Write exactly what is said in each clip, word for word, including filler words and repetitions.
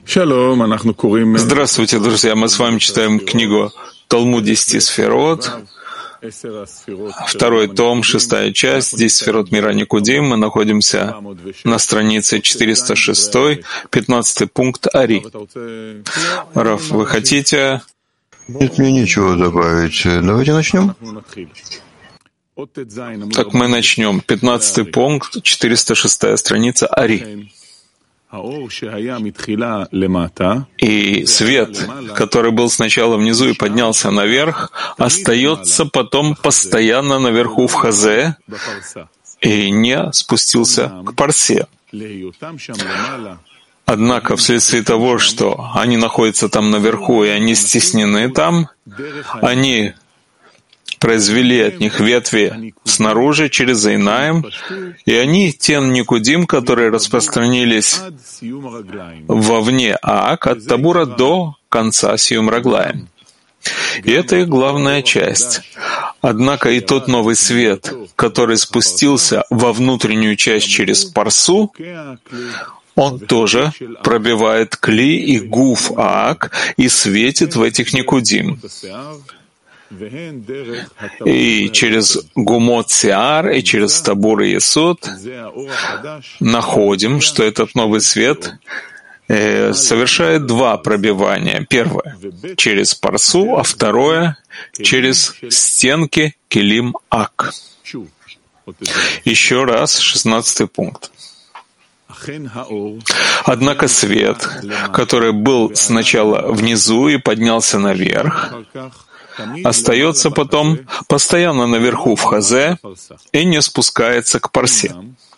Здравствуйте, друзья! Мы с вами читаем книгу «Талмуд десяти сферот», второй том, шестая часть, десять сферот мира Никудим. Мы находимся на странице четыреста шесть, пятнадцатый пункт Ари. Раф, вы хотите? Нет, мне нечего добавить. Давайте начнем. Так мы начнем. пятнадцатый пункт, четыреста шестая страница Ари. И свет, который был сначала внизу и поднялся наверх, остается потом постоянно наверху в Хазе и не спустился к Парсе. Однако вследствие того, что они находятся там наверху и они стеснены там, они произвели от них ветви снаружи, через Эйнаим, и они, те Никудим, которые распространились вовне Аак, от Табура до конца Сиюм Раглаем. И это их главная часть. Однако и тот новый свет, который спустился во внутреннюю часть через Парсу, он тоже пробивает Кли и Гуф Аак и светит в этих Никудим. И через Гумот Сиар, и через Табур и Есуд находим, что этот новый свет э, совершает два пробивания. Первое — через Парсу, а второе — через стенки Келим Ак. Еще раз, шестнадцатый пункт. Однако свет, который был сначала внизу и поднялся наверх, остается потом постоянно наверху в Хазе и не спускается к Парсе.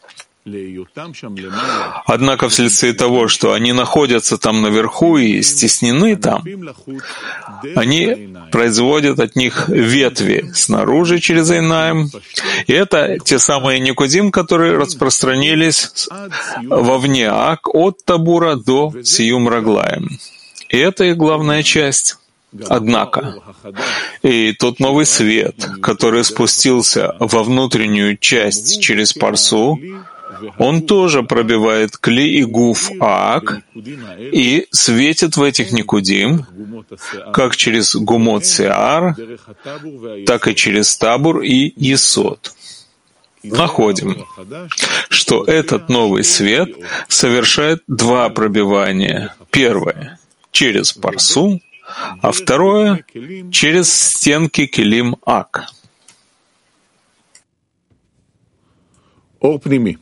Однако вследствие того, что они находятся там наверху и стеснены там, они производят от них ветви снаружи через Эйнаим, и это те самые Никудим, которые распространились вовне Ак от Табура до Сиюм Раглаем. И это их главная часть. Однако, и тот новый свет, который спустился во внутреннюю часть через Парсу, он тоже пробивает Кли и Гуф Аак и светит в этих Никудим, как через Гумот Сиар, так и через Табур и Есод. Находим, что этот новый свет совершает два пробивания. Первое — через Парсу, а второе — через стенки Келим Ак. Ор Пними.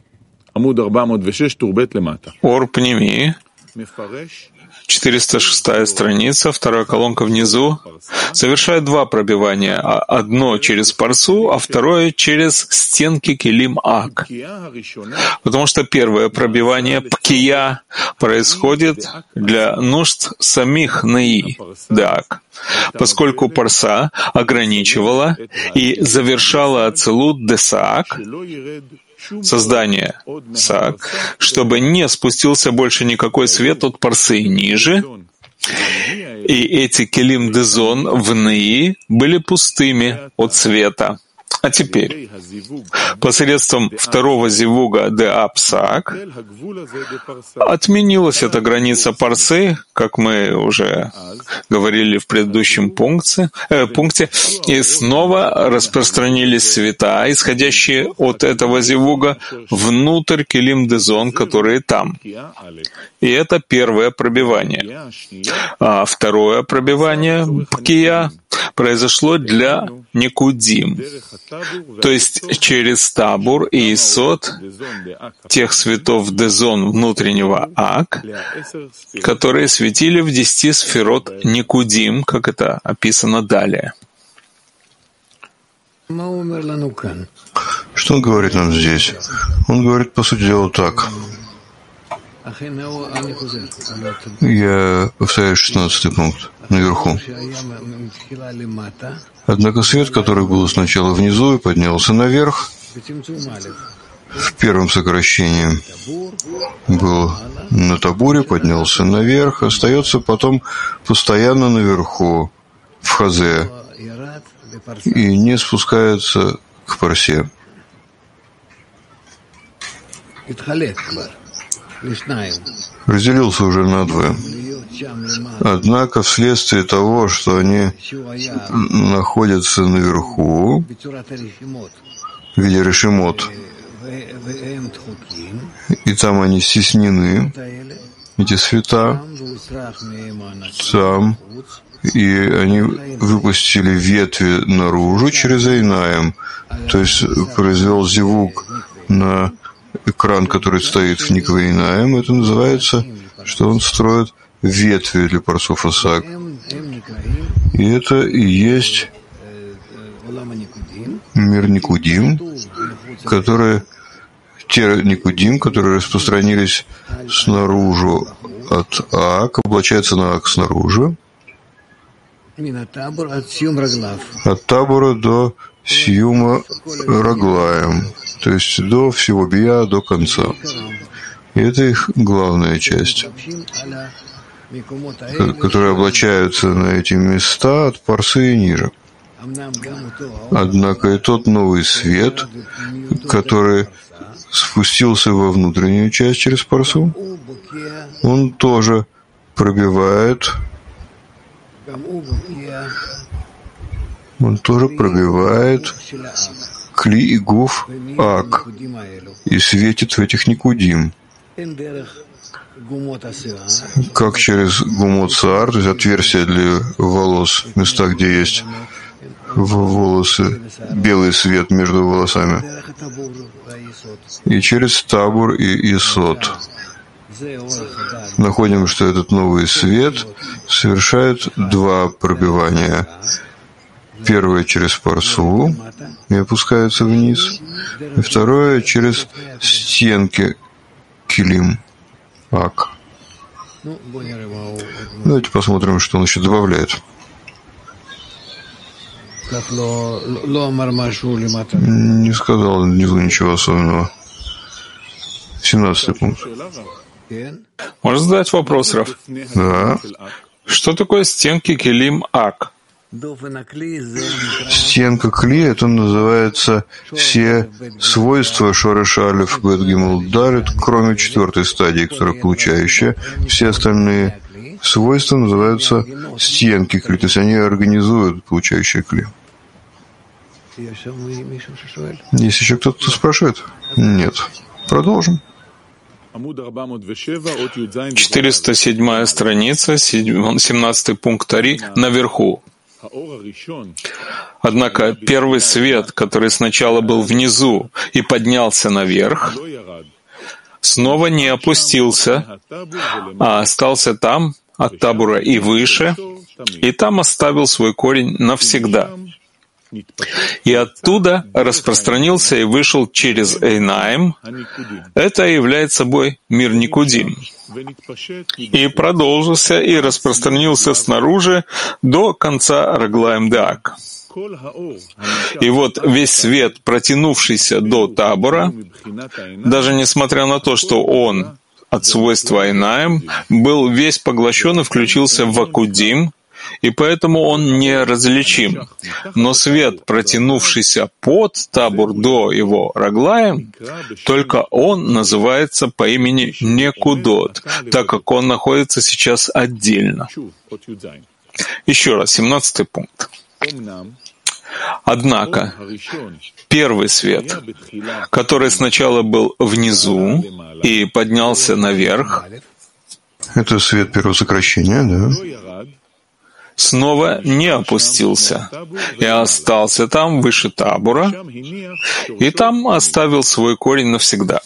Ор Пними. четыреста шестая страница, вторая колонка внизу, совершает два пробивания. Одно через Парсу, а второе через стенки Келим Ак. Потому что первое пробивание Пкия происходит для нужд самих Наи, Даак, поскольку Парса ограничивала и завершала Ацилут Десаак, создание Саак, чтобы не спустился больше никакой свет от Парсы ниже, и эти Келим Дезон в Наи были пустыми от света. А теперь, посредством второго зивуга Деап Саак, отменилась эта граница Парсы, как мы уже говорили в предыдущем пункте, э, пункте, и снова распространились света, исходящие от этого зивуга, внутрь Келим Дезон, которые там. И это первое пробивание. А второе пробивание Пкия произошло для Никудим, то есть через Табур и Есод, тех светов Дезон внутреннего Ак, которые светили в десяти сферот Никудим, как это описано далее. Что он говорит нам здесь? Он говорит, по сути дела, так. Я повторяю шестнадцатый пункт наверху. Однако свет, который был сначала внизу и поднялся наверх, в первом сокращении был на Табуре, поднялся наверх, остается потом постоянно наверху, в Хазе, и не спускается к Парсе. разделился уже надвое. Однако вследствие того, что они находятся наверху в виде решимот, и там они стеснены, эти света, там, и они выпустили ветви наружу через Эйнаим, то есть произвел зевук на экран, который стоит в Никве Эйнаим, это называется, что он строит ветви для парсуф Асак. И это и есть мир Никудим, которые, те Никудим, которые распространились снаружи от Ак, облачаются на Ак снаружи, от Табора до Сьюма Раглаем, то есть до всего Бия, до конца. И это их главная часть, которые облачаются на эти места от Парсы и ниже. Однако и тот новый свет, который спустился во внутреннюю часть через Парсу, он тоже пробивает, он тоже пробивает Кли и Гуф Ак и светит в этих Никудим, как через гумот саар, то есть отверстие для волос, места, где есть волосы, белый свет между волосами, и через табур и исот. Находим, что этот новый свет совершает два пробивания. Первое через парсу и опускается вниз, и второе через стенки килим Ак. Давайте посмотрим, что он еще добавляет. Не сказал внизу ничего особенного. семнадцатый пункт. Можно задать вопрос, Раф? Да. Что такое стенки килим Ак? Стенка кли, это называется все свойства Шореша Алеф Бет Гимел Далет, кроме четвертой стадии, которая получающая. Все остальные свойства называются стенки кли, то есть они организуют получающие кли. Есть еще кто-то, кто спрашивает? Нет. Продолжим. четыреста седьмая страница, семнадцатый пункт Ари, наверху. Однако первый свет, который сначала был внизу и поднялся наверх, снова не опустился, а остался там, от табура и выше, и там оставил свой корень навсегда. И оттуда распространился и вышел через Эйнаим. Это является собой мир Никудим. И продолжился и распространился снаружи до конца Раглаем Деак. И вот весь свет, протянувшийся до табора, даже несмотря на то, что он от свойства Эйнаим, был весь поглощен и включился в Акудим, и поэтому он неразличим. Но свет, протянувшийся под табур до его Раглаем, только он называется по имени Некудот, так как он находится сейчас отдельно. Еще раз, семнадцатый пункт. Однако, первый свет, который сначала был внизу и поднялся наверх, это свет первого сокращения, да? снова не опустился и остался там выше табура, и там оставил свой корень навсегда.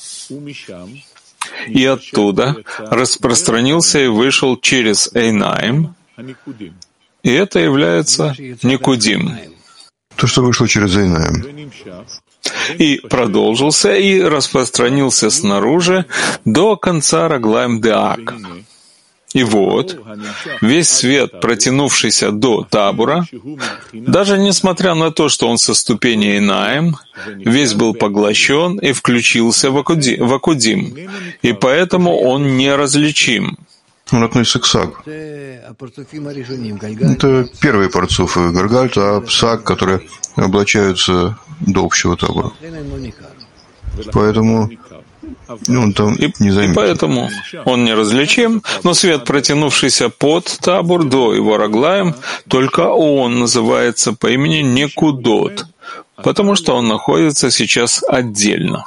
И оттуда распространился и вышел через Эйнаим, и это является Никудим. То, что вышло через Эйнаим. И продолжился и распространился снаружи до конца Раглаем Деак. И вот, весь свет, протянувшийся до табура, даже несмотря на то, что он со ступени Эйнаим, весь был поглощен и включился в Акудим, и поэтому он неразличим. Он относится к Саг. Это первые парцуфы Гаргальта, а Саг, которые облачаются до общего табора. Поэтому Ну, он там И, не и заметен. поэтому он неразличим, но свет, протянувшийся под табур до его раглаем, только он называется по имени Некудот, потому что он находится сейчас отдельно.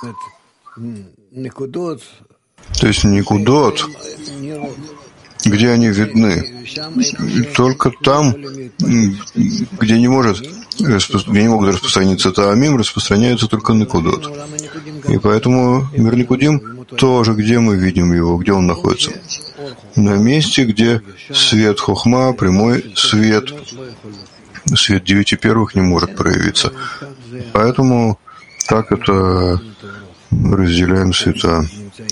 То есть Некудот, где они видны, только там, где не может, где не могут распространиться Таамим, распространяется только Некудот. И поэтому мир Никудим тоже, где мы видим его, где он находится. На месте, где свет Хохма, прямой свет, свет девяти первых не может проявиться. Поэтому так это разделяем света,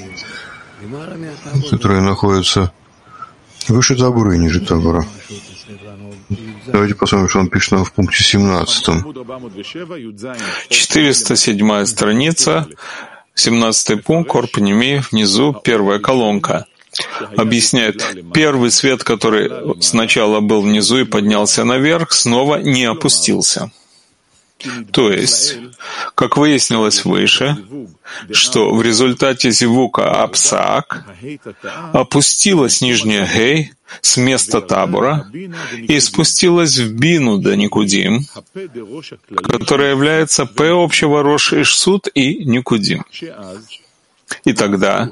которые находятся выше табора и ниже табора. Давайте посмотрим, что он пишет нам в пункте семнадцатом. четыреста седьмая страница, семнадцатый пункт, Корпанеми, внизу первая колонка. Объясняет, первый свет, который сначала был внизу и поднялся наверх, снова не опустился. То есть, как выяснилось выше, что в результате зивука Апсаак опустилась нижняя Гей с места табора и спустилась в Бину до Никудим, которая является П общего Рош Ишсут и Никудим. И тогда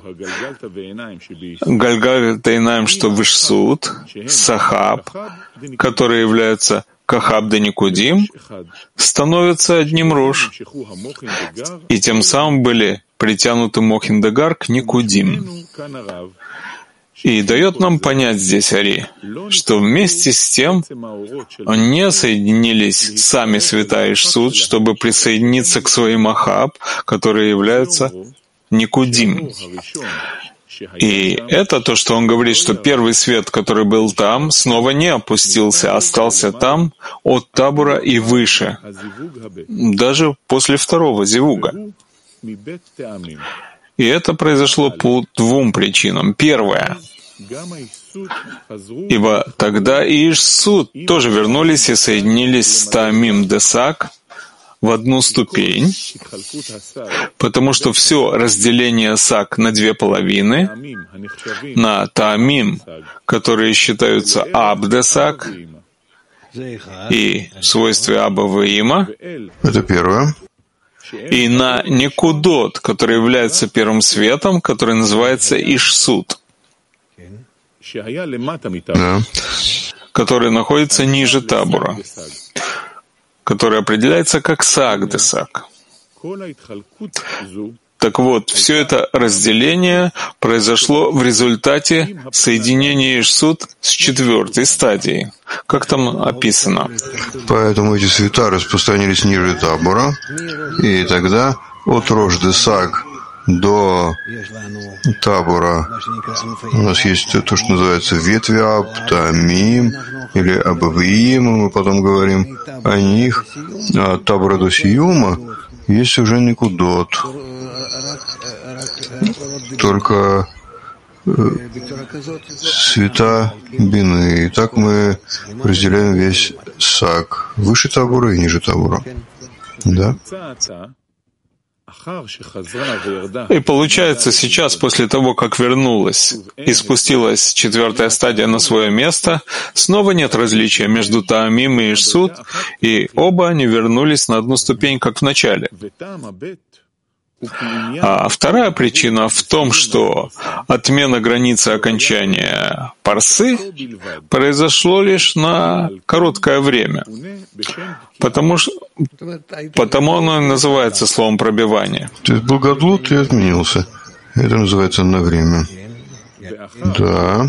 Гальгаль Тайнаем, что в Ишсут, Сахаб, который является Кахаб да Никудим, становятся одним Рош, и тем самым были притянуты Мохин Дагар к Никудим. И дает нам понять здесь Ари, что вместе с тем не соединились сами святая Ишсут, чтобы присоединиться к своим Ахаб, которые являются Никудим. И это то, что он говорит, что первый свет, который был там, снова не опустился, остался там от табура и выше, даже после второго зивуга. И это произошло по двум причинам. Первое. Ибо тогда и Ишсут тоже вернулись и соединились с Таамим Десак в одну ступень, потому что все разделение Сак на две половины, на Таамим, которые считаются Абдесак, и в свойстве Аба Ваима, это первое, и на Некудот, который является первым светом, который называется Ишсут, да, который находится ниже табура, который определяется как Сагдесак. Так вот, все это разделение произошло в результате соединения Ишсут с четвертой стадией, как там описано. Поэтому эти света распространились ниже табора, и тогда от Рош-Десак до табора у нас есть то, что называется ветви Аб, Таамим или Абавиим, мы потом говорим о них, а от табора до Сиюма есть уже Некудот. Только э, света Бины. И так мы разделяем весь Сак. Выше табора и ниже табора. Да? И получается, сейчас, после того, как вернулась и спустилась четвертая стадия на свое место, снова нет различия между Таамим и Ишсут, и оба они вернулись на одну ступень, как в начале. А вторая причина в том, что отмена границы окончания парсы произошло лишь на короткое время, потому, что, потому оно и называется словом пробивание. То есть благодлут и отменился. Это называется на время. Да.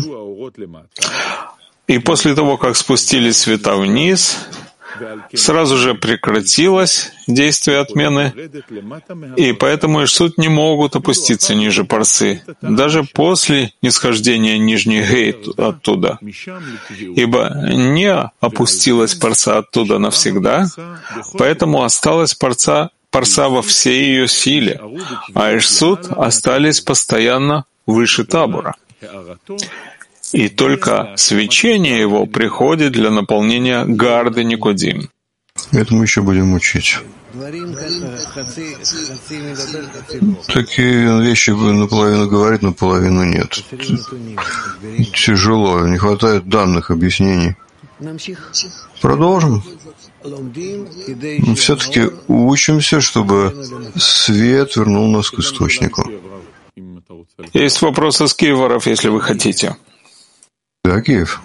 И после того, как спустились света вниз, сразу же прекратилось действие отмены, и поэтому Ишсут не могут опуститься ниже парсы, даже после нисхождения нижней Гей оттуда, ибо не опустилась парса оттуда навсегда, поэтому осталась парса, парса во всей ее силе, а Ишсут остались постоянно выше табора. И только свечение его приходит для наполнения гарды Никудим. Это мы еще будем учить. Такие вещи наполовину говорит, наполовину нет. Тяжело, не хватает данных, объяснений. Продолжим. Все-таки учимся, чтобы свет вернул нас к источнику. Есть вопросы с Киеваров, если вы хотите. Да, Киев.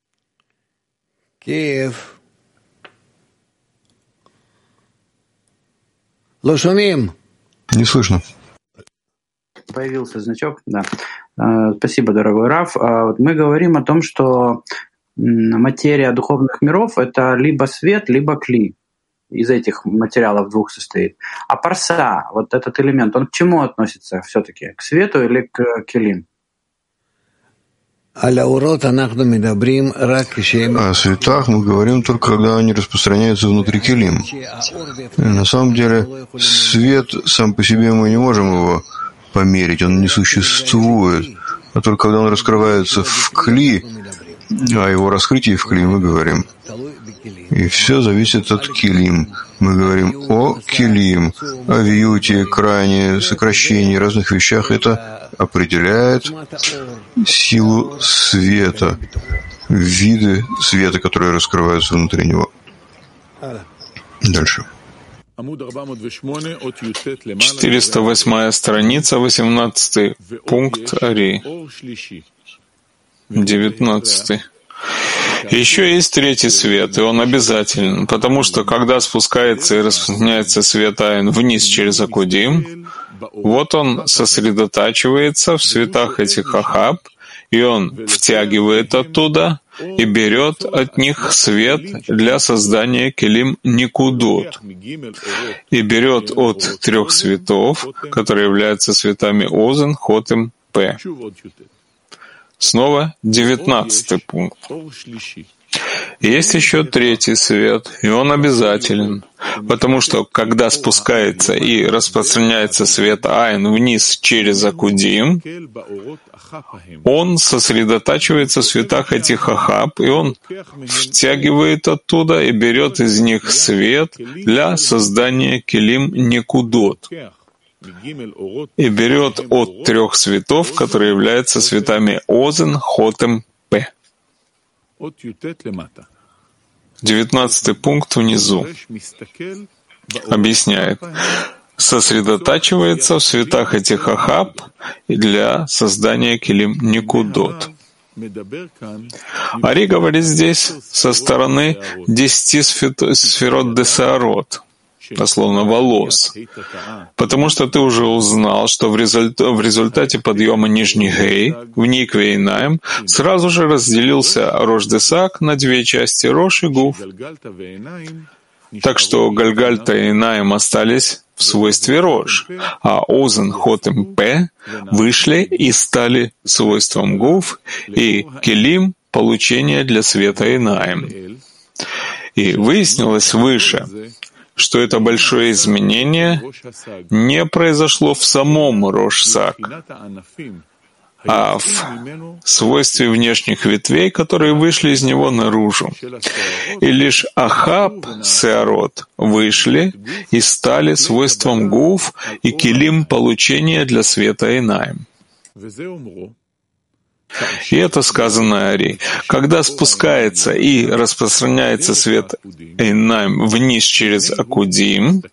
Киев. Не слышно. Появился значок, да. Спасибо, дорогой Рав. Мы говорим о том, что материя духовных миров — это либо свет, либо кли. Из этих материалов двух состоит. А парса, вот этот элемент, он к чему относится все-таки? К свету или к келим? О светах мы говорим только, когда они распространяются внутри келим. На самом деле, свет сам по себе мы не можем его померить, он не существует. А только когда он раскрывается в кли, о его раскрытии в кли мы говорим. И все зависит от келим. Мы говорим о келим, о вьюте, экране, сокращении, разных вещах. Это определяет силу света, виды света, которые раскрываются внутри него. Дальше. четыреста восьмая страница, восемнадцатый пункт Ари. девятнадцатый. Еще есть третий свет, и он обязателен, потому что когда спускается и распространяется свет Айн вниз через Акудим, вот он сосредотачивается в светах этих Ахаб, и он втягивает оттуда и берет от них свет для создания келим никудот, и берет от трех светов, которые являются светами Озен, Хотем, П. Снова девятнадцатый пункт. Есть еще третий свет, и он обязателен, потому что, когда спускается и распространяется свет Айн вниз через Акудим, он сосредотачивается в светах этих Ахаб, и он втягивает оттуда и берет из них свет для создания келим никудот, и берет от трех светов, которые являются светами Озен, Хотем, П. Девятнадцатый пункт внизу объясняет. Сосредотачивается в светах этих Ахаб для создания келим никудот. Ари говорит здесь со стороны десяти сферот десаарот, дословно волос, потому что ты уже узнал, что в, результ... в результате подъема нижний гей в Никве и Наим сразу же разделился Рош Десак на две части, Рош и Гуф. Так что Гальгальта и Наим остались в свойстве Рош, а Озен, Хотем, П вышли и стали свойством Гуф и Келим — получение для света и Наим. И выяснилось выше, что это большое изменение не произошло в самом Рош-Сак, а в свойстве внешних ветвей, которые вышли из него наружу. И лишь Ахаб, Сеарот, вышли и стали свойством Гуф и Келим получения для света и Наим. И это сказано Ари. Когда спускается и распространяется свет Эйнаим вниз через Акудим,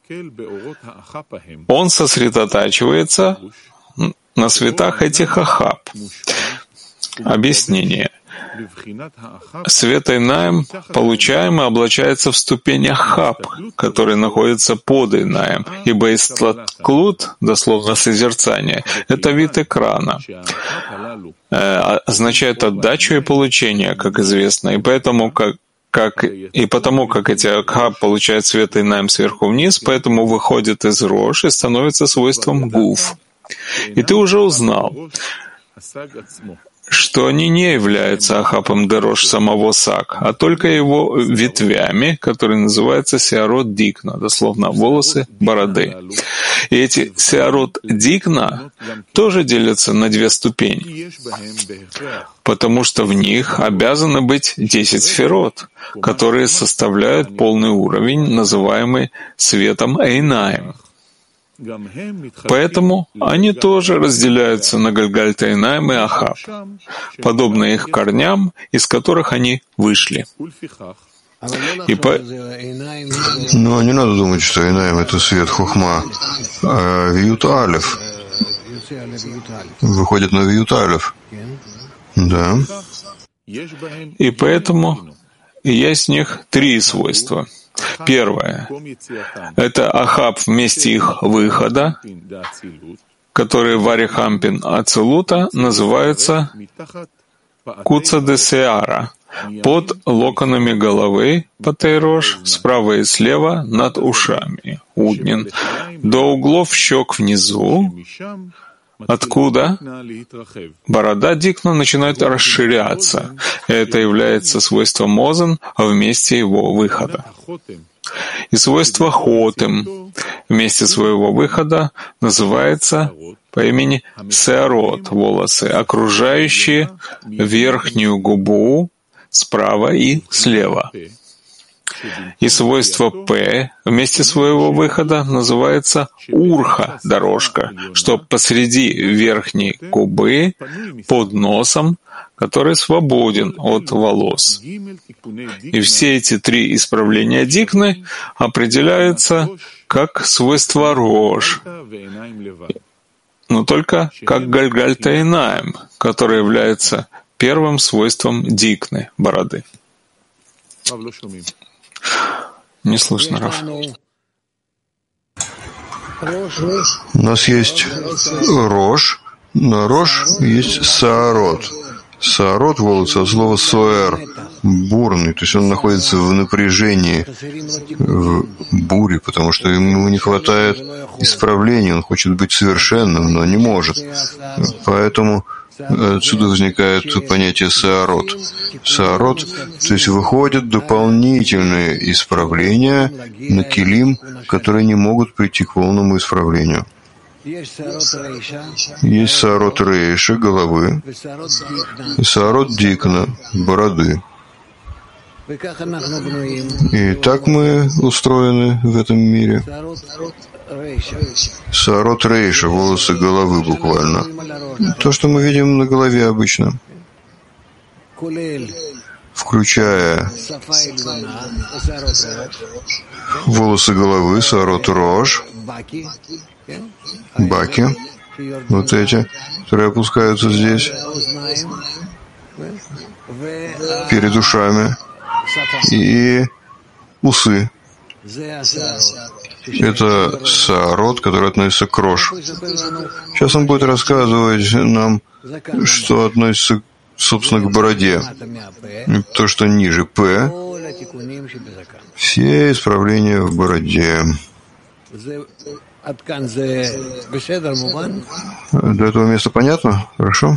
он сосредотачивается на светах этих Ахаб. Объяснение. Свет Эйнаим, получаемый, облачается в ступень Ахаб, который находится под Эйнаим, ибо истлаклут, дословно созерцание, это вид экрана, э, означает отдачу и получение, как известно, и поэтому как Как, и потому, как эти Ахаб получают свет Эйнаим сверху вниз, поэтому выходит из Рош и становится свойством Гуф. И ты уже узнал, что они не являются Ахапом Дерош самого Сак, а только его ветвями, которые называются Сеарот Дикна, дословно волосы бороды. И эти Сеарот Дикна тоже делятся на две ступени, потому что в них обязаны быть десять сферот, которые составляют полный уровень, называемый светом Эйнаем. Поэтому они тоже разделяются на Гальгальт Эйнаим и Ахап, подобно их корням, из которых они вышли. И по... Но не надо думать, что Эйнаим — это свет Хохма, а Виют Алеф выходит на Виют Алеф. Да. И поэтому есть в них три свойства. Первое — это Ахаб в месте их выхода, которые в Арихампин Ацилута называются Куца де Сеара, под локонами головы, Патейрош, справа и слева над ушами, Уднин, до углов щек внизу, откуда борода Дикна начинает расширяться. Это является свойством Озен в месте его выхода. И свойство Хотем в месте своего выхода называется по имени Сеарот, волосы, окружающие верхнюю губу справа и слева. И свойство П в месте своего выхода называется Урха, дорожка, что посреди верхней губы под носом, который свободен от волос. И все эти три исправления Дикны определяются как свойство Рош, но только как Гальгальт Эйнаим, который является первым свойством Дикны, бороды. Не слышно, Раф. У нас есть Рош, на Рош есть Саарот. Саарот, волосы, от слова соэр, бурный, то есть он находится в напряжении, в буре, потому что ему не хватает исправления, он хочет быть совершенным, но не может. Поэтому отсюда возникает понятие саарот. Саарот, то есть выходят дополнительные исправления на килим, которые не могут прийти к полному исправлению. Есть саарот рейша, головы, и саарот дикна, бороды. И так мы устроены в этом мире. Саарот рейша, волосы головы буквально. То, что мы видим на голове обычно, включая волосы головы, саарот рош, баки, вот эти, которые опускаются здесь, перед ушами, и усы. Это саарот, который относится к рош. Сейчас он будет рассказывать нам, что относится, собственно, к бороде. То, что ниже П, все исправления в бороде. До этого места понятно? Хорошо?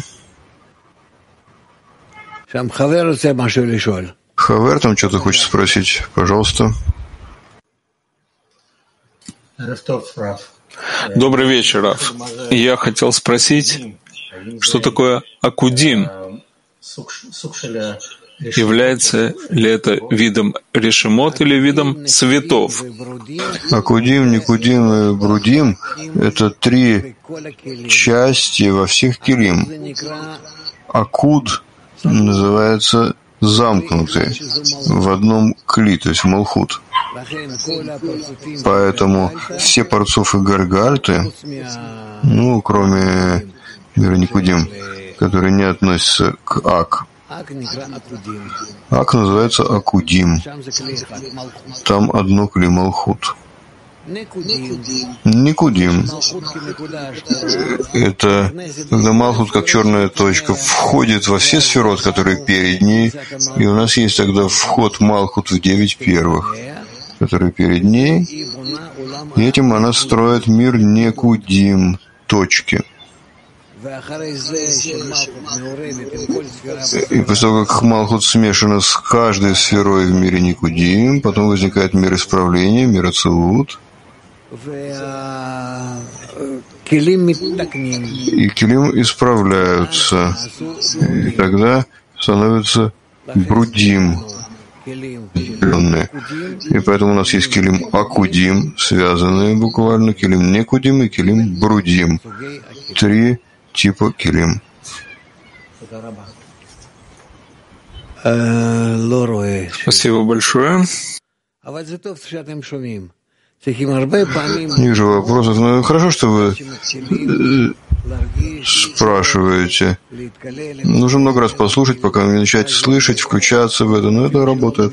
Хавер там что-то хочет спросить. Пожалуйста. Добрый вечер, Раф. Я хотел спросить, что такое акудим? Является ли это видом решемот или видом цветов? Акудим, Никудим и Брудим — это три части во всех килим. Акуд называется замкнутый в одном кли, то есть малхут. Поэтому все парцов и гаргальты, ну, кроме мира Никудим, которые не относятся к Ак, Ак называется Акудим. Там одно кли малхут. Никудим — это когда малхут, как черная точка, входит во все сферот, которые перед ней, и у нас есть тогда вход малхут в девять первых, которые перед ней, и этим она строит мир Никудим, точки. И после того, как Малхут смешана с каждой сферой в мире Никудим, потом возникает мир исправления, мир Ацилут. И килим исправляются. И тогда становятся брудим. И поэтому у нас есть килим акудим, связанные буквально, килим некудим и килим брудим. Три типа килим. Спасибо большое. Не вижу вопросов, но хорошо, что вы спрашиваете. Нужно много раз послушать, пока вы начинаете слышать, включаться в это, но это работает.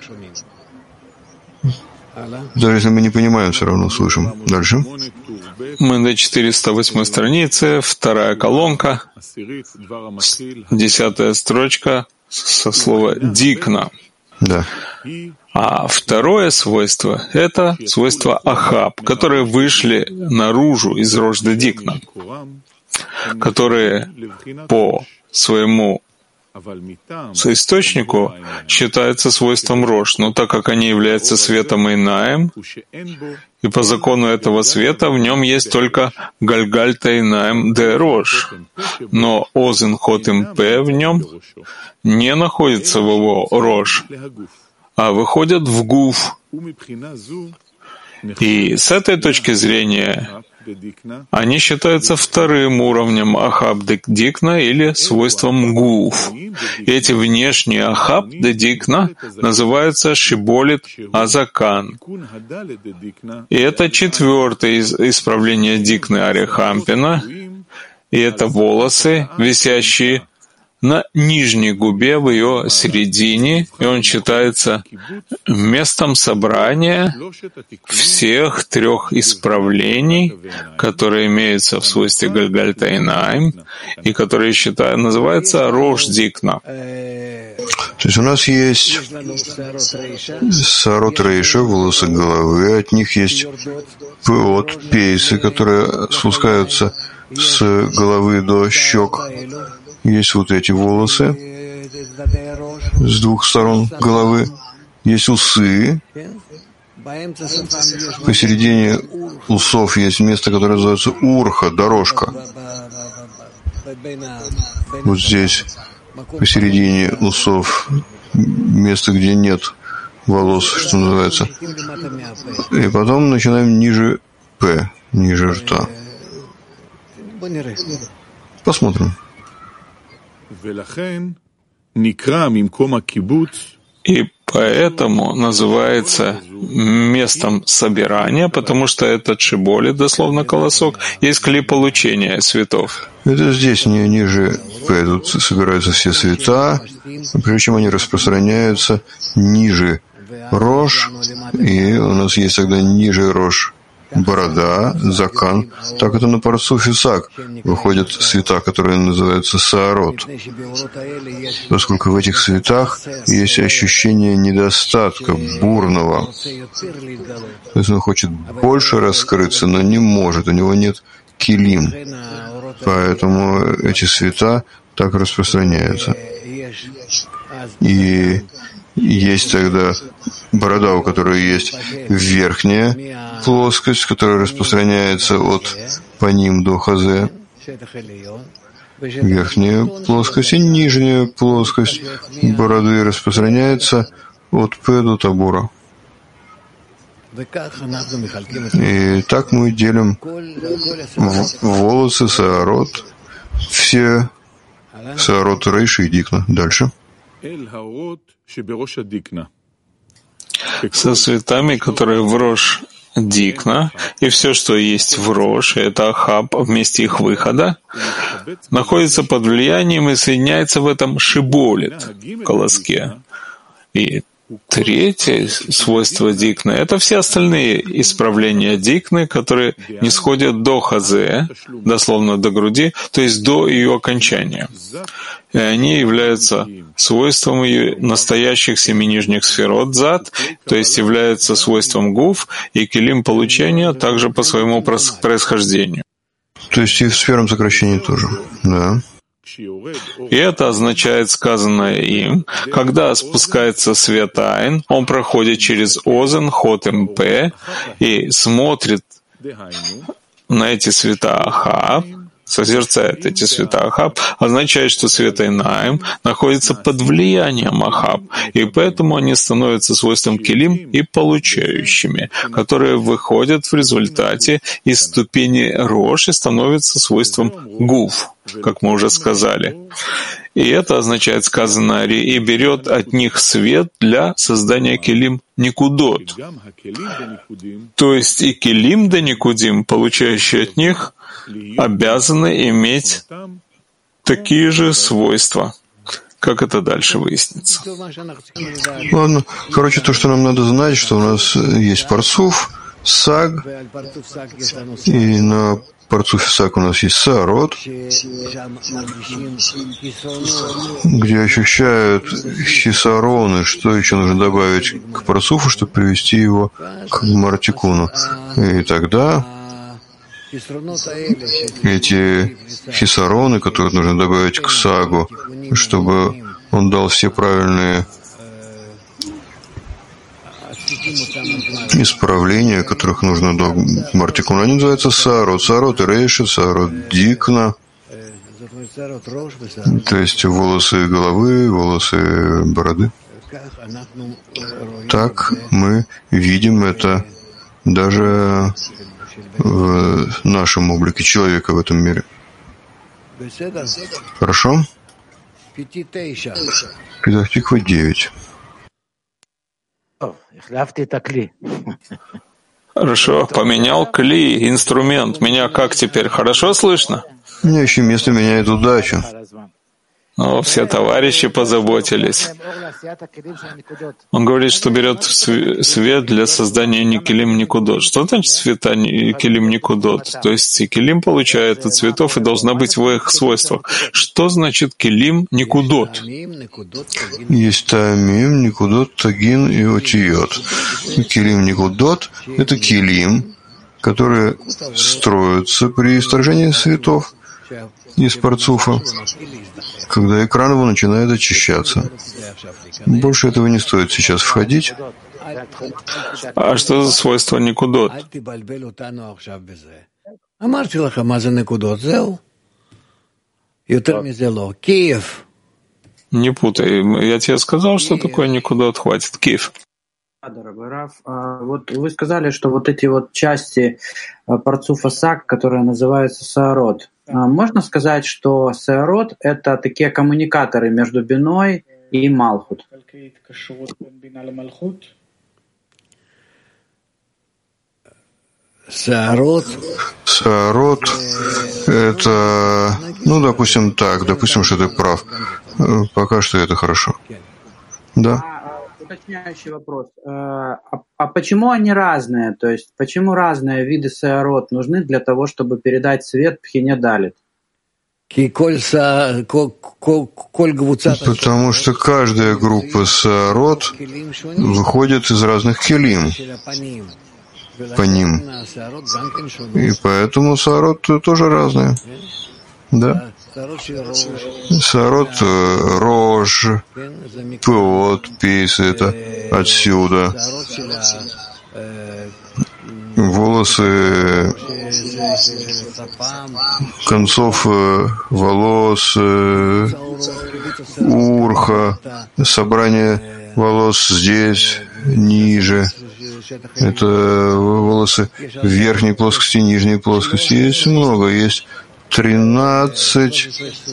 Даже если мы не понимаем, все равно слышим. Дальше. Мы на четыреста восьмой странице, вторая колонка, десятая строчка со слова «дикна». Да. А второе свойство — это свойство Ахаб, которые вышли наружу из Рожда Дикна, которые по своему соисточнику считаются свойством Рош, но так как они являются светом Инаем, и по закону этого света в нем есть только Гальгальта Инаем де Рош, но Озен Хотим П в нем не находится в его Рош, а выходят в Гуф. И с этой точки зрения они считаются вторым уровнем Ахаб де Дикна или свойством Гуф. И эти внешние Ахаб де Дикна называются Шиболит Азакан. И это четвертое исправление Дикны Арихампина. И это волосы, висящие на нижней губе в ее середине, и он считается местом собрания всех трех исправлений, которые имеются в свойстве Гальгальта Инаим, и которые считают, называются Рош Дикна. То есть у нас есть Сарот Рейша, волосы головы, от них есть пеот, пейсы, которые спускаются с головы до щек. Есть вот эти волосы с двух сторон головы. Есть усы. Посередине усов есть место, которое называется урха, дорожка. Вот здесь, посередине усов, место, где нет волос, что называется. И потом начинаем ниже П, ниже рта. Посмотрим. И поэтому называется местом собирания, потому что этот шиболит, дословно колосок, есть клей получения светов. Это здесь не ниже П, тут собираются все света, причем они распространяются ниже Рош, и у нас есть тогда ниже Рош борода, закан. Так это на парцуфе Сак выходят света, которые называются Саарот. Поскольку в этих светах есть ощущение недостатка, бурного. То есть он хочет больше раскрыться, но не может, у него нет килим. Поэтому эти света так распространяются. И есть тогда борода, у которой есть верхняя плоскость, которая распространяется от паним до хазе, верхняя плоскость, и нижняя плоскость бороды распространяется от П до табора. И так мы делим волосы, саарот, все саарот Рейши и Дикна. Дальше. Со цветами, которые в Рош Дикна, и все, что есть в Рош, это Ахаб в месте их выхода, находится под влиянием и соединяется в этом шиболит, колоске. И третье свойство Дикны — это все остальные исправления Дикны, которые не сходят до хазе, дословно до груди, то есть до ее окончания. И они являются свойством ее настоящих семи нижних сферот зад, то есть являются свойством гуф и килим получения также по своему происхождению. То есть и в сферном сокращении тоже. Да. И это означает сказанное им, когда спускается свет Айн, он проходит через Озен, Хот, МП и смотрит на эти света Ахаб, созерцает эти света Ахаб, означает, что свет Айнаим находится под влиянием Ахаб, и поэтому они становятся свойством Келим и получающими, которые выходят в результате из ступени Рош и становятся свойством Гуф, как мы уже сказали. И это означает сказанное Ари, и берет от них свет для создания Келим Никудот. То есть и Келим да Никудим, получающие от них, обязаны иметь такие же свойства, как это дальше выяснится. Ладно. Короче, то, что нам надо знать, что у нас есть парцуф, саг, и на парцуфе саг у нас есть саарот, где ощущают хисароны, что еще нужно добавить к парцуфу, чтобы привести его к мартикуну. И тогда эти хисароны, которые нужно добавить к сагу, чтобы он дал все правильные исправления, которых нужно до мартикуна, они называются саарот. Саарот и рейши, саарот дикна, то есть волосы головы, волосы бороды. Так мы видим это даже в нашем облике человека в этом мире. Хорошо? Петах Тиква девять. Хорошо, поменял кли, инструмент. Меня как теперь? Хорошо слышно? Меня еще место меняет удачу. О, все товарищи позаботились. Он говорит, что берет свет для создания никелим никудот. Что значит света никелим никудот? То есть келим получает от цветов и должна быть в их свойствах. Что значит келим никудот? Есть таамим, никудот, тагин и отиот. Келим никудот — это келим, которые строятся при сторожении светов из парцуфа, когда экран его начинает очищаться. Больше этого не стоит сейчас входить. А что за свойство никудот? Не путай. Я тебе сказал, что такое никудот. Хватит. Киев. Дорогой Рав, вот вы сказали, что вот эти вот части парцуфа саг, которые называются саарот, можно сказать, что саарот — это такие коммуникаторы между биной и малхут? Саарот — это, ну, допустим, так, допустим, что ты прав. Пока что это хорошо. Да. Уточняющий вопрос. А, а почему они разные? То есть почему разные виды саарот нужны для того, чтобы передать свет Пхине Далит? Потому что каждая группа саарот выходит из разных келим по ним. И поэтому саарот тоже разные. Да. Саарот рож, пот, пис, это отсюда. Волосы, концов волос, урха, собрание волос здесь, ниже. Это волосы в верхней плоскости, нижней плоскости. Есть много, есть тринадцать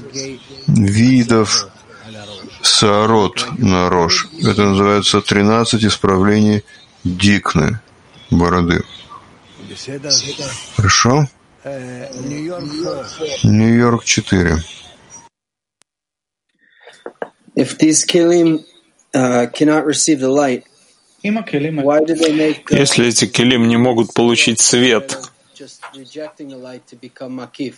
видов саарот на рож. Это называется тринадцать исправлений дикны, бороды. Хорошо? Нью-Йорк четыре. If these kelim uh, cannot receive the light, why do they make the, если эти келим не могут получить свет, just rejecting the light to become makif?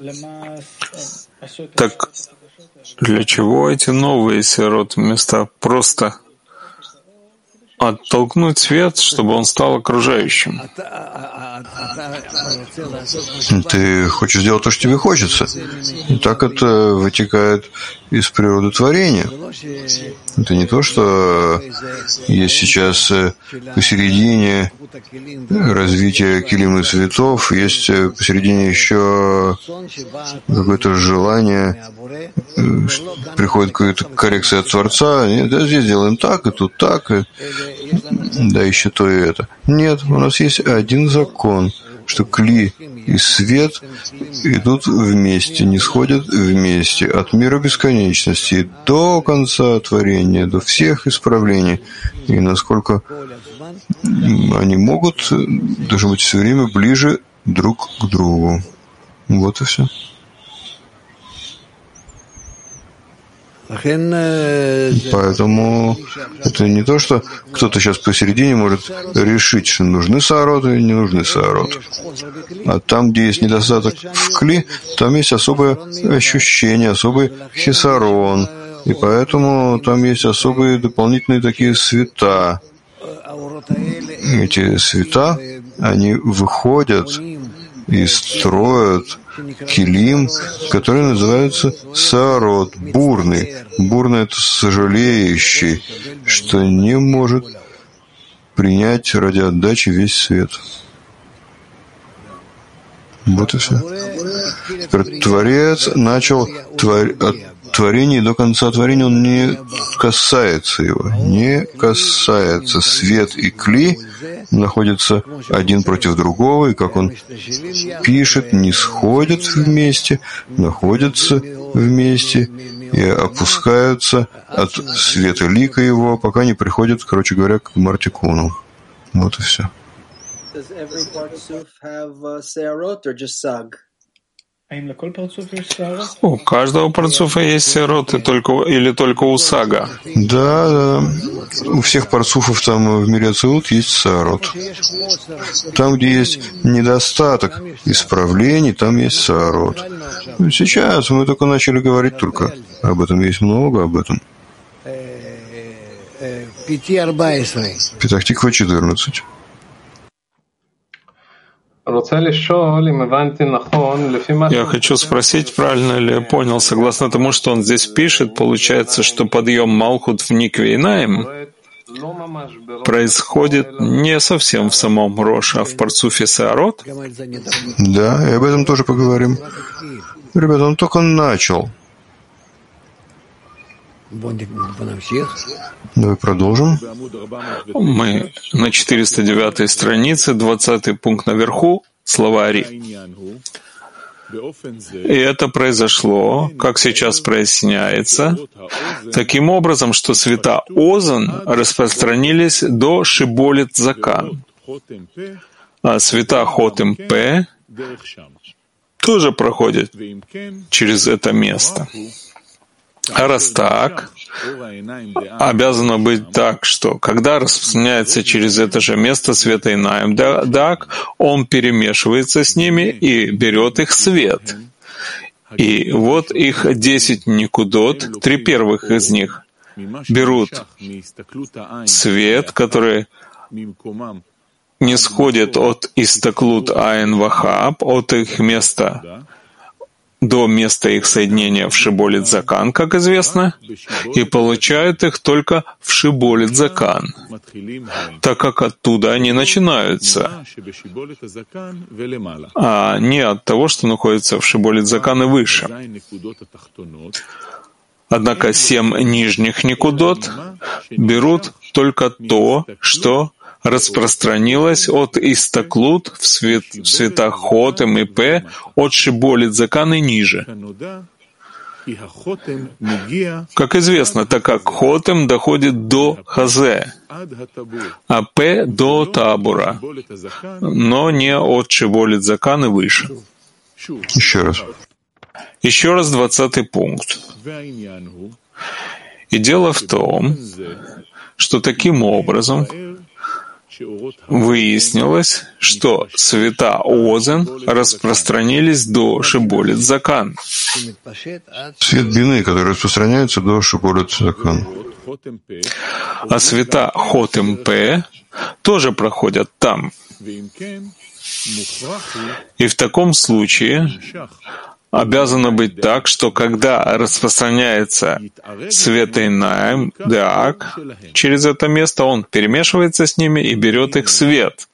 Так для чего эти новые сирот места? Просто оттолкнуть свет, чтобы он стал окружающим. Ты хочешь сделать то, что тебе хочется. И так это вытекает из природы творения. Это не то, что есть сейчас посередине развития килим и цветов, есть посередине еще какое-то желание, приходит какая-то коррекция от Творца. Нет, да, здесь делаем так, и тут так, и да еще то и это. Нет, у нас есть один закон, что кли и свет идут вместе, не сходят вместе от мира бесконечности до конца творения, до всех исправлений. И насколько они могут, должны быть все время ближе друг к другу. Вот и все. Поэтому это не то, что кто-то сейчас посередине может решить, что нужны саароты или не нужны саароты. А там, где есть недостаток в кли, там есть особое ощущение, особый хисарон. И поэтому там есть особые дополнительные такие света. Эти света, они выходят и строят килим, который называется саарот, бурный. Бурный — это сожалеющий, что не может принять ради отдачи весь свет. Вот и все. Творец начал твор... от творения до конца творения, он не касается его, не касается. Свет и кли находятся один против другого, и как он пишет, не сходят вместе, находятся вместе и опускаются от света лика его, пока не приходят, короче говоря, к Мартикуну. Вот и все. У каждого парцуфа есть сеарот, и только, или только у сага? Да, да. У всех парцуфов там в мире Ацилут есть саарот. Там, где есть недостаток исправлений, там есть саарот. Сейчас мы только начали говорить только об этом. Есть много об этом. Петах Тиква четырнадцать. Я хочу спросить, правильно ли я понял, согласно тому, что он здесь пишет, получается, что подъем Малхут в Никве Инаим происходит не совсем в самом Рош, а в парцуфе Саарот? Да, и об этом тоже поговорим. Ребята, он только начал. Давай продолжим. Мы на четыреста девятой странице, двадцатый пункт наверху, словари. И это произошло, как сейчас проясняется, таким образом, что света Озан распространились до Шиболет Закан, а света Хотем П тоже проходят через это место. А раз так, обязано быть так, что когда распространяется через это же место света Инаим Дак, он перемешивается с ними и берет их свет. И вот их десять никудот, три первых из них берут свет, который не сходит от Истаклут Айн Вахаб, от их места до места их соединения в Шиболет Закан, как известно, и получают их только в Шиболет Закан, так как оттуда они начинаются, а не от того, что находится в Шиболет Закан и выше. Однако семь нижних никудот берут только то, что распространилось от Истаклут в, свет, в светах Хотем и П от Шиболет Закан и ниже. Как известно, так как Хотем доходит до Хазе, а П до Табура, но не от Шиболет Закан и выше. Еще раз. Еще раз двадцатый пункт. И дело в том, что таким образом выяснилось, что света Озен распространились до Шиболет Закан. Свет Бины, который распространяется до Шиболет Закан. а света Хотем-П тоже проходят там. И в таком случае обязано быть так, что когда распространяется свет Эйнаим, Деак, через это место он перемешивается с ними и берет их свет.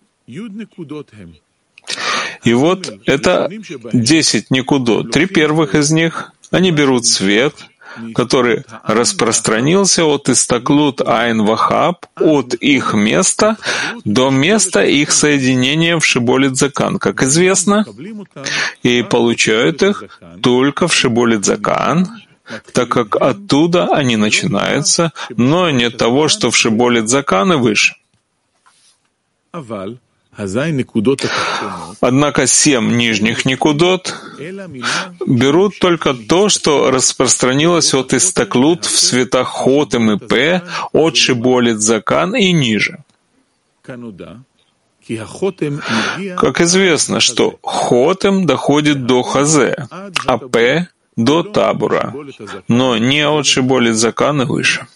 И вот это десять никудот. Три первых из них, они берут свет, который распространился от Истаклут Айн Вахаб, от их места до места их соединения в Шиболит Закан, как известно, и получают их только в Шиболит Закан, так как оттуда они начинаются, но не того, что в Шиболит Закан и выше. Однако семь нижних никудот берут только то, что распространилось от Истаклут в светах Хотем и П, от Шиболит Закан и ниже. Как известно, что Хотем доходит до Хазе, а П — до Табура, но не от Шиболит Закан и выше.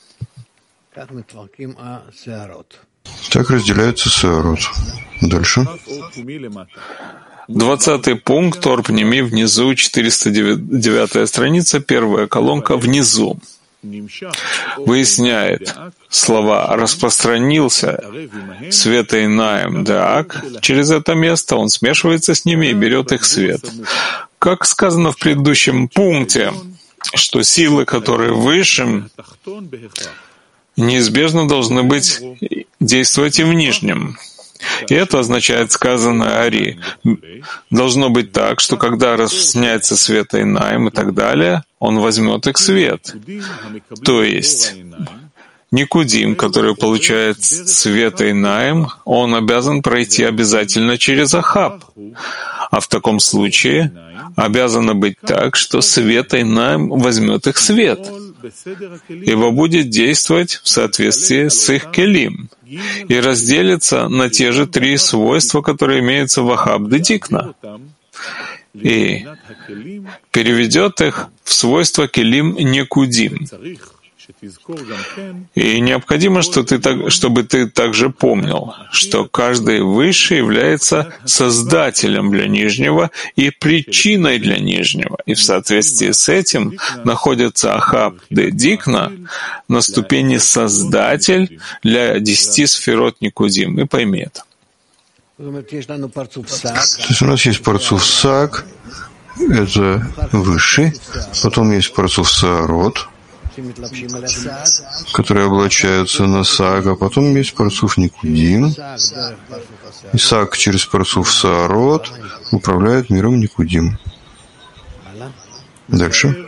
Так разделяются сеарот. Дальше. Двадцатый пункт, Орпними, внизу, четыреста девятая страница, первая колонка, внизу. Выясняет слова «распространился свет Эйнаим Деак». Через это место он смешивается с ними и берет их свет. Как сказано в предыдущем пункте, что силы, которые выше, неизбежно должны быть действовать и в нижнем. И это означает сказанное Ари. Должно быть так, что когда распространяется свет Эйнаим и так далее, он возьмет их свет. То есть Никудим, который получает свет Эйнаим, он обязан пройти обязательно через Ахаб. А в таком случае обязано быть так, что свет Эйнаим возьмет их свет, ибо будет действовать в соответствии с их келим и разделится на те же три свойства, которые имеются в Ахаб де Дикна, и переведет их в свойства келим Никудим. И необходимо, что ты так, чтобы ты также помнил, что каждый высший является создателем для нижнего и причиной для нижнего. И в соответствии с этим находится Ахаб де Дикна на ступени создатель для десяти сферот Никудим. И пойми это. То есть у нас есть парцуф Саг, это высший, потом есть парцуф Саарот, которые облачаются на Саг, а потом есть парцуф Никудим. И Саг через парцуф Саарот управляет миром Никудим. Дальше.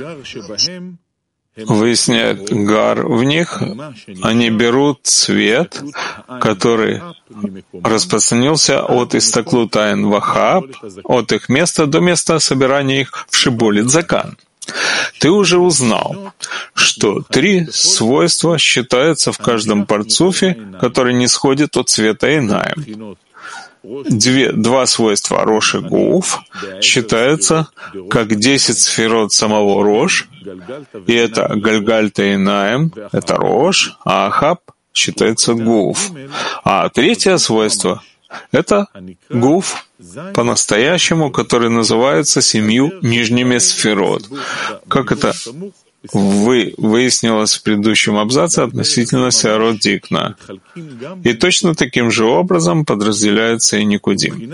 Выясняет Гар в них, они берут цвет, который распространился от Истаклут Айн Вахаб, от их места до места собирания их в Шиболит Закан. Ты уже узнал, что три свойства считаются в каждом парцуфе, который не сходит от цвета Эйнаим. Две, два свойства Рош и Гуф считаются как десять сферот самого Рош, и это Гальгальта Эйнаим, это Рош, а Ахаб считается Гуф. А третье свойство — это Гуф по-настоящему, который называется семью нижними сферот. Как это вы выяснилось в предыдущем абзаце относительно Сеарот Дикна. И точно таким же образом подразделяется и Никудим.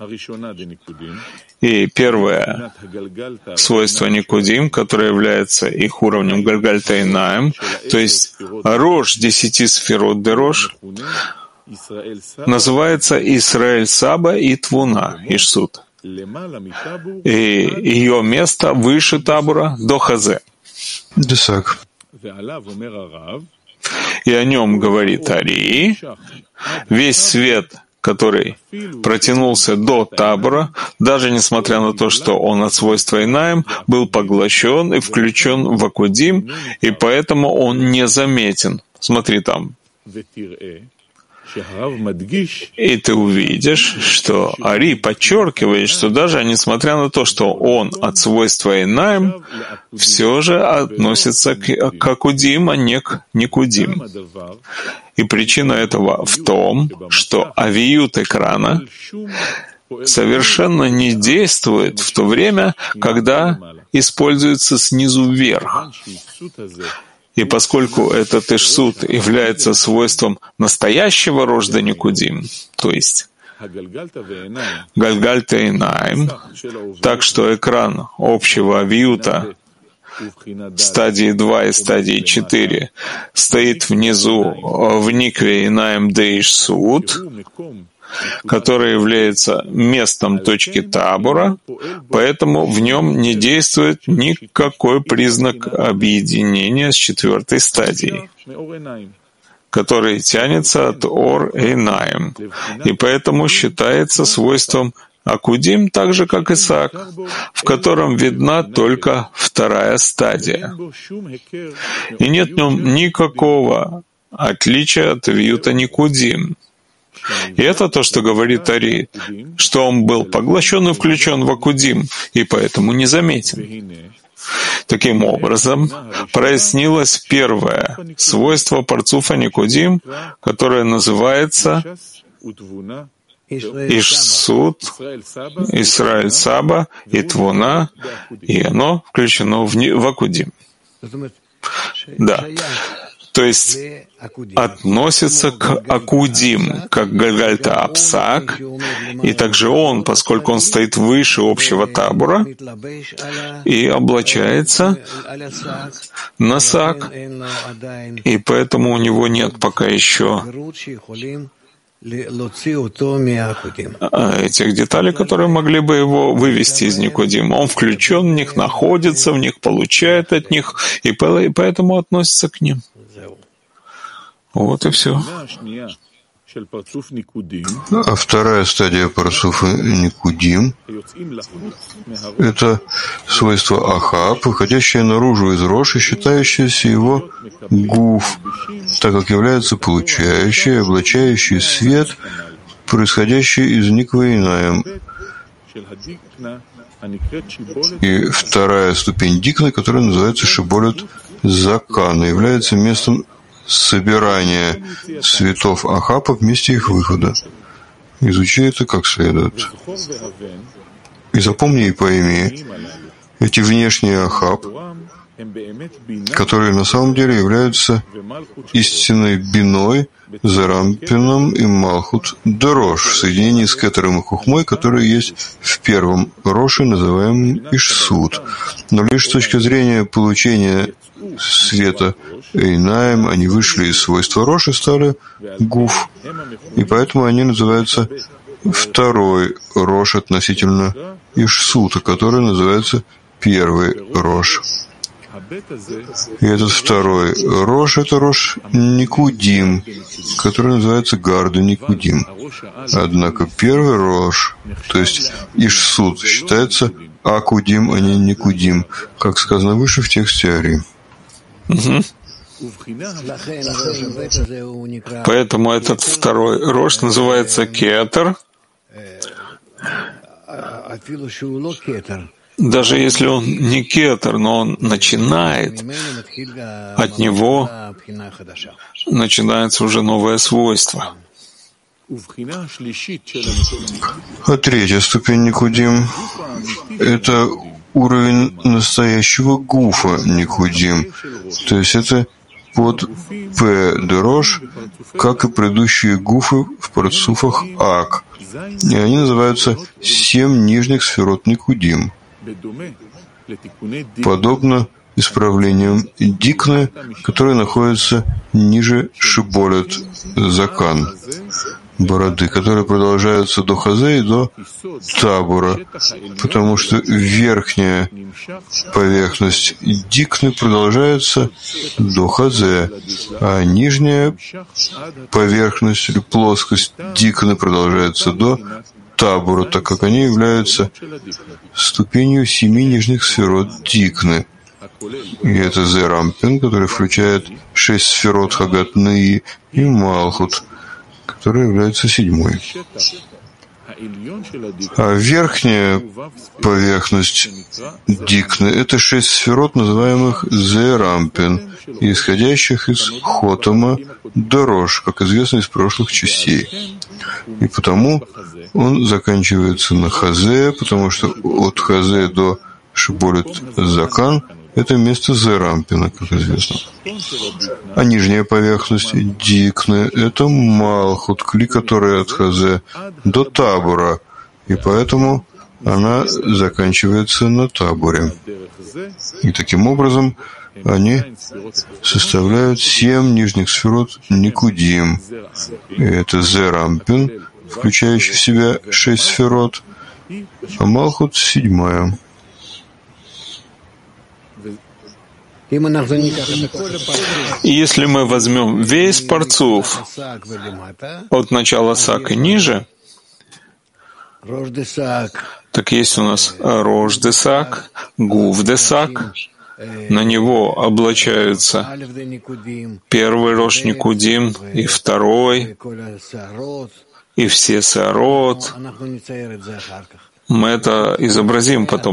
И первое свойство Никудим, которое является их уровнем Гальгальта Эйнаим, то есть Рош десяти сферот де Рош, называется Исраэль Саба и Твуна, Ишсут. И ее место выше Табура до Хазе. Десак. И о нем говорит Ари, весь свет, который протянулся до Табура, даже несмотря на то, что он от свойства Эйнаим, был поглощен и включен в Акудим, и поэтому он незаметен. Смотри там. И ты увидишь, что Ари подчеркивает, что даже несмотря на то, что он от свойства Эйнаим, все же относится к, к Акудим, а не к Никудим. И причина этого в том, что авиют экрана совершенно не действует в то время, когда используется снизу вверх. И поскольку этот ишсут является свойством настоящего рожда Никудим, то есть Гальгальта Эйнаим, так что экран общего авиюта стадии два и стадии четыре стоит внизу в никве Эйнаим де ишсут, который является местом точки табора, поэтому в нем не действует никакой признак объединения с четвертой стадией, который тянется от Ор Эйнаим, и поэтому считается свойством Акудим, так же, как Исаак, в котором видна только вторая стадия. И нет в нем никакого отличия от авиюта Никудим. И это то, что говорит Ари, что он был поглощен и включен в Акудим, и поэтому не заметен. Таким образом, прояснилось первое свойство парцуфа Никудим, которое называется Ишсут, Исраэль Саба и Твуна, и оно включено в, в Акудим. Да. То есть относится к Акудим, как Гальгальта Апсак, и также он, поскольку он стоит выше общего табора, и облачается на сак, и поэтому у него нет пока еще этих деталей, которые могли бы его вывести из Никудима. Он включен в них, находится в них, получает от них, и поэтому относится к ним. Вот и все. А вторая стадия парцуфа Никудим — это свойство Ахаб, выходящее наружу из Рош и считающееся его гуф, так как является получающий, облачающий свет, происходящий из Никвы Эйнаим. И вторая ступень Дикны, которая называется Шиболет Закана, является местом собирания цветов Ахапа вместе их выхода. Изучи это как следует. И запомни и пойми, эти внешние Ахап, которые на самом деле являются истинной биной, Зарампином и Малхут Дорош в соединении с Кетером и Хухмой, которые есть в первом Роше, называемом Ишсут. Но лишь с точки зрения получения света Эйнаим они вышли из свойства Рош и стали Гуф. И поэтому они называются второй Рош относительно Ишсута, который называется первый Рош. И этот второй Рош — это Рош Никудим, который называется Гарда Никудим. Однако первый Рош, то есть Ишсут, считается Акудим, а не Никудим, как сказано выше в тексте Ари. Угу. Поэтому этот второй Рош называется Кетер. Даже если он не кетер, но он начинает, от него начинается уже новое свойство. А третья ступень Никудим — это уровень настоящего гуфа Никудим. То есть это под П Дорош, как и предыдущие гуфы в парцуфах Ак. И они называются семь нижних сферот Никудим. Подобно исправлениям Дикны, которые находятся ниже Шиболет Закан, бороды, которые продолжаются до Хазе и до Табура, потому что верхняя поверхность Дикны продолжается до Хазе, а нижняя поверхность или плоскость Дикны продолжается до Табура, так как они являются ступенью семи нижних сферот Дикны. И это Зерампин, который включает шесть сферот Хагат Неи и Малхут, которая является седьмой. А верхняя поверхность дикны — это шесть сферот, называемых зерампин, исходящих из хотома дорож, как известно из прошлых частей. И потому он заканчивается на хазе, потому что от хазе до шиболет закан — это место зерампина, как известно. А нижняя поверхность дикны — это малхут, кли, которая от хазе до табура, и поэтому она заканчивается на табуре. И таким образом они составляют семь нижних сферот никудим. И это зерампин, включающий в себя шесть сферот, а малхут — седьмая. Если мы возьмем весь парцуф от начала сак и ниже, так есть у нас рош де сак, гуф де сак, на него облачаются первый рош никудим и второй, и все саарот. Мы это изобразим потом.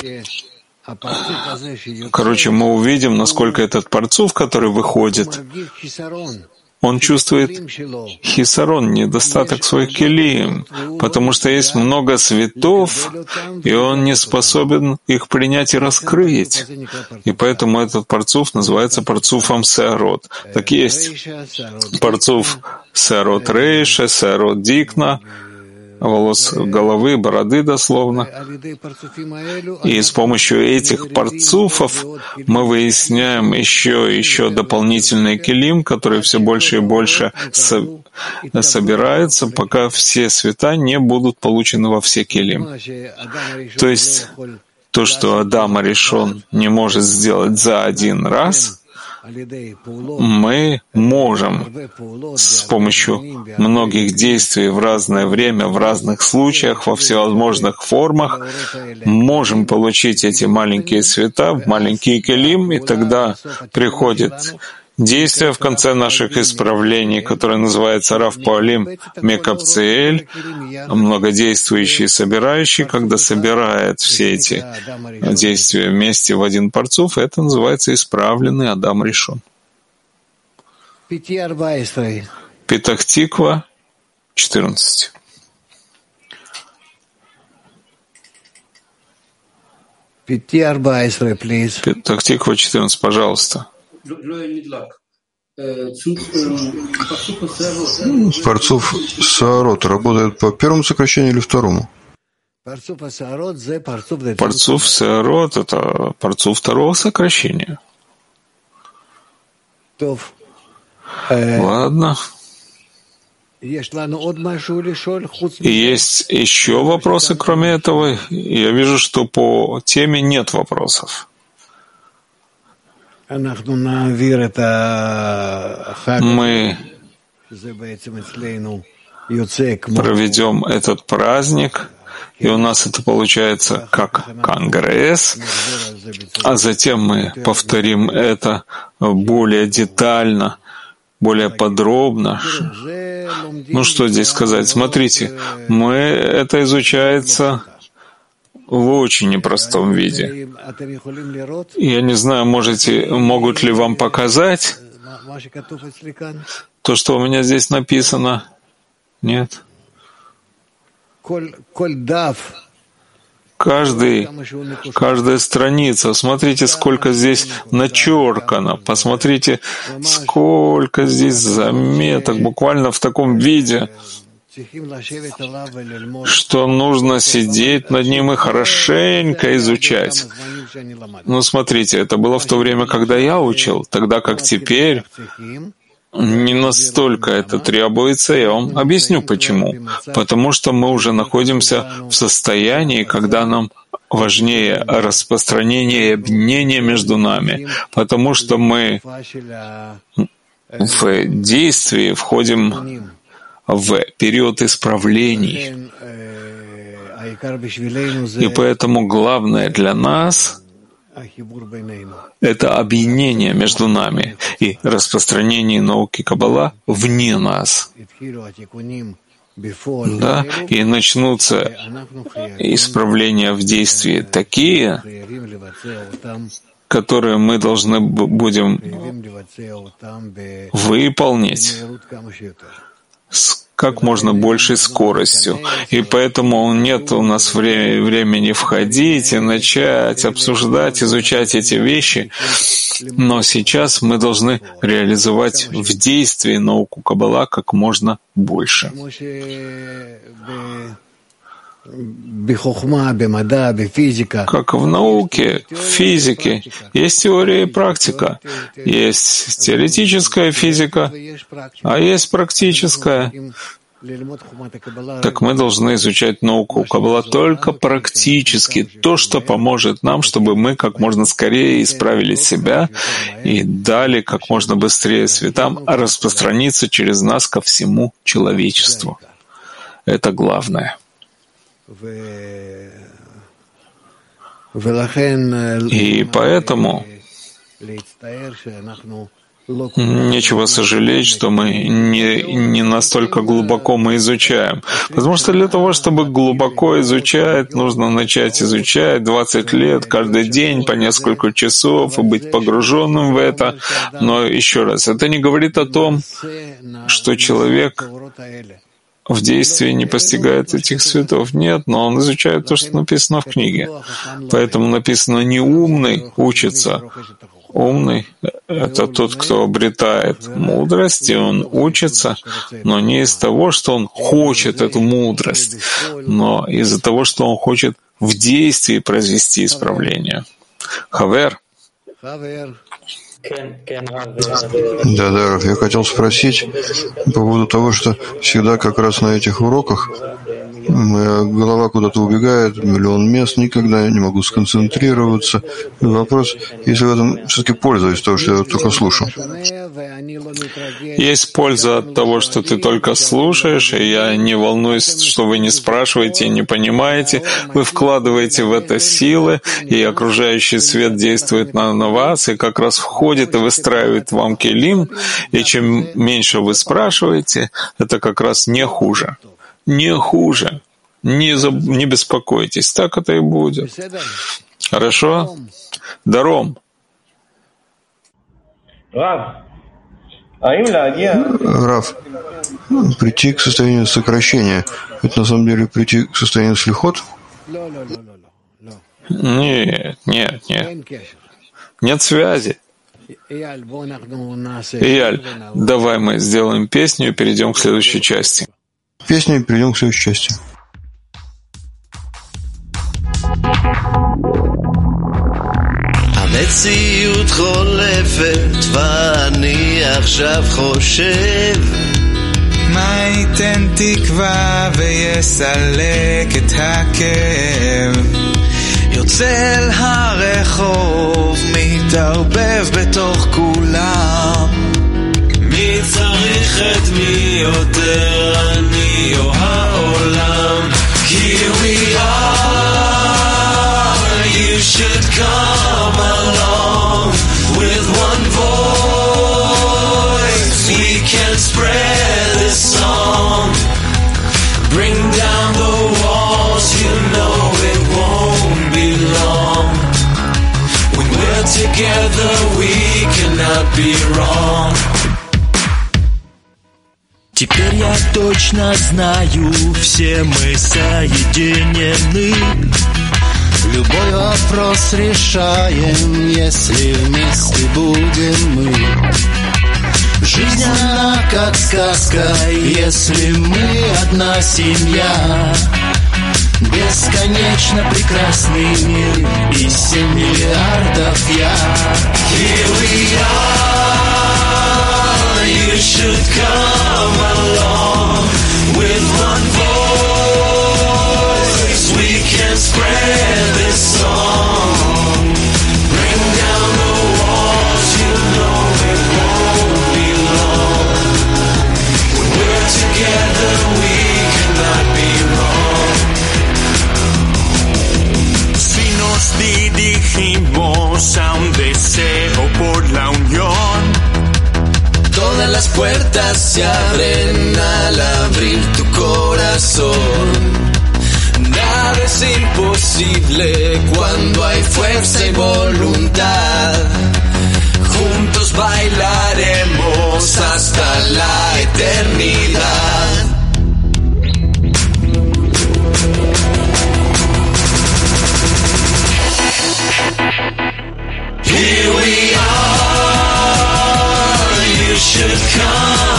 Короче, мы увидим, насколько этот парцуф, который выходит, он чувствует хисарон, недостаток своих келим, потому что есть много светов, и он не способен их принять и раскрыть. И поэтому этот парцуф называется парцуфом сеарот. Так есть парцуф сеарот рейша, сеарот дикна, волос головы, бороды дословно. И с помощью этих парцуфов мы выясняем еще и еще дополнительные келим, которые все больше и больше со- собираются, пока все света не будут получены во все келим. То есть то, что Адам Аришон не может сделать за один раз, мы можем с помощью многих действий в разное время, в разных случаях, во всевозможных формах, можем получить эти маленькие света в маленькие келим, и тогда приходит действие в конце наших исправлений, которое называется Рав Паалим Мекапцеэль, многодействующий и собирающий, когда собирает все эти действия вместе в один парцуф, это называется исправленный Адам Ришон. Петах Тиква, четырнадцать. Петах Тиква, четырнадцать, пожалуйста. Парцуф саарот работает по первому сокращению или второму? Парцуф саарот — это парцуф второго сокращения. Ладно. И есть еще вопросы, кроме этого? Я вижу, что по теме нет вопросов. Мы проведем этот праздник, и у нас это получается как конгресс, а затем мы повторим это более детально, более подробно. Ну что здесь сказать? Смотрите, мы это изучается в очень непростом виде. Я не знаю, можете, могут ли вам показать то, что у меня здесь написано? Нет? Каждый, каждая страница. Смотрите, сколько здесь начеркано. Посмотрите, сколько здесь заметок, буквально в таком виде, что нужно сидеть над ним и хорошенько изучать. Ну, смотрите, это было в то время, когда я учил, тогда как теперь не настолько это требуется. Я вам объясню, почему. Потому что мы уже находимся в состоянии, когда нам важнее распространение и объединение между нами, потому что мы в действии входим в период исправлений. И поэтому главное для нас это объединение между нами и распространение науки Каббала вне нас. Да, и начнутся исправления в действии такие, которые мы должны будем выполнить с как можно большей скоростью. И поэтому нет у нас вре- времени входить и начать обсуждать, изучать эти вещи. Но сейчас мы должны реализовать в действии науку Каббала как можно больше. Как в науке, в физике, есть теория и практика. Есть теоретическая физика, а есть практическая. Так мы должны изучать науку Каббала только практически, то, что поможет нам, чтобы мы как можно скорее исправили себя и дали как можно быстрее светам распространиться через нас ко всему человечеству. Это главное. И поэтому нечего сожалеть, что мы не, не настолько глубоко мы изучаем. Потому что для того, чтобы глубоко изучать, нужно начать изучать двадцать лет, каждый день по несколько часов и быть погруженным в это. Но еще раз, это не говорит о том, что человек в действии не постигает этих светов. Нет, но он изучает то, что написано в книге. Поэтому написано «не умный учится». Умный — это тот, кто обретает мудрость, и он учится, но не из того, что он хочет эту мудрость, но из-за того, что он хочет в действии произвести исправление. Хавер? Да, да, Раф, я хотел спросить по поводу того, что всегда как раз на этих уроках моя голова куда-то убегает, миллион мест, никогда не могу сконцентрироваться. Вопрос, если в этом все-таки польза из того, что я только слушаю. Есть польза от того, что ты только слушаешь, и я не волнуюсь, что вы не спрашиваете и не понимаете. Вы вкладываете в это силы, и окружающий свет действует на, на вас, и как раз входит и выстраивает вам келим, и чем меньше вы спрашиваете, это как раз не хуже. Не хуже. Не, заб... не беспокойтесь. Так это и будет. Хорошо? Даром. Раф, прийти к состоянию сокращения — это на самом деле прийти к состоянию слихот? Нет, нет, нет. Нет связи. Ияль, давай мы сделаем песню и перейдем к следующей части. Песню и перейдем к следующей части. המציאות חולפת ואני עכשיו חושב מה ייתן תקווה ויסלק את הכאב יוצא אל הרחוב מתערבב בתוך כולם מי צריך את מי יותר אני או העולם Here we are You should come along With one voice We can spread this song Bring down the walls You know it won't be long When we're together We cannot be wrong Теперь я точно знаю, все мы соединены. Любой вопрос решаем, если вместе будем мы. Жизнь она как сказка, если мы одна семья. Бесконечно прекрасный мир и семь миллиардов я. Here we are, you should come along with one voice. We can spread this song. Bring down the walls, you know it won't be long. When we're together, we cannot be wrong. Si nos dirigimos las puertas se abren al abrir tu corazón. Nada es imposible cuando hay fuerza y voluntad. Juntos bailaremos hasta la eternidad. Here we are, you should come.